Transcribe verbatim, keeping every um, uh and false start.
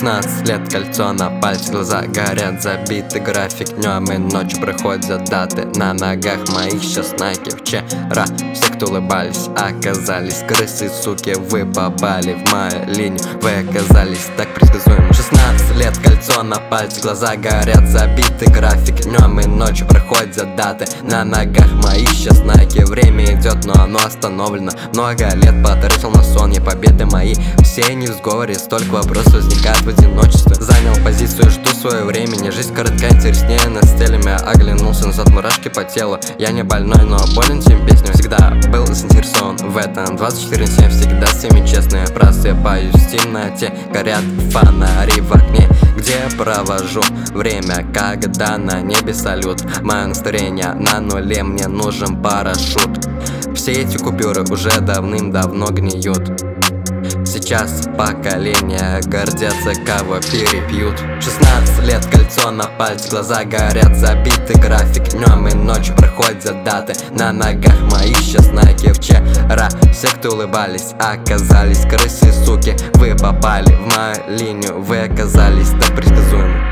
шестнадцать лет, кольцо на пальце, глаза горят, забиты график. Днем и ночью проходят даты. На ногах моих сейчас найки. Вчера все, кто улыбались, оказались крысы, суки. Вы попали в мою линию, вы оказались так предсказуемы. Шестнадцать лет, кольцо на пальце, глаза горят, забиты график. Днем и ночью проходят даты. На ногах моих сейчас найки. Время идет, но оно остановлено. Много лет потратил на сон, и победы мои все не в сговоре. Столько вопросов возникает в одиночестве. Занял позицию, жду свое времени. Жизнь коротка, интереснее нас целями. Оглянулся назад, мурашки по телу. Я не больной, но болен тем песням. Всегда был заинтересован в этом. Двадцать четыре на семь, всегда с всеми честные. Просыпаюсь в темноте, горят фонари в окне, где провожу время, когда на небе салют. Мое настроение на нуле, мне нужен парашют. Все эти купюры уже давным-давно гниют. Сейчас поколения гордятся, кого перепьют. Шестнадцать лет, кольцо на пальце, глаза горят, забиты график. Днем и ночью проходят даты. На ногах моих сейчас найки. Вчера все, кто улыбались, оказались крысы, суки. Вы попали в мою линию, вы оказались так предсказуемы.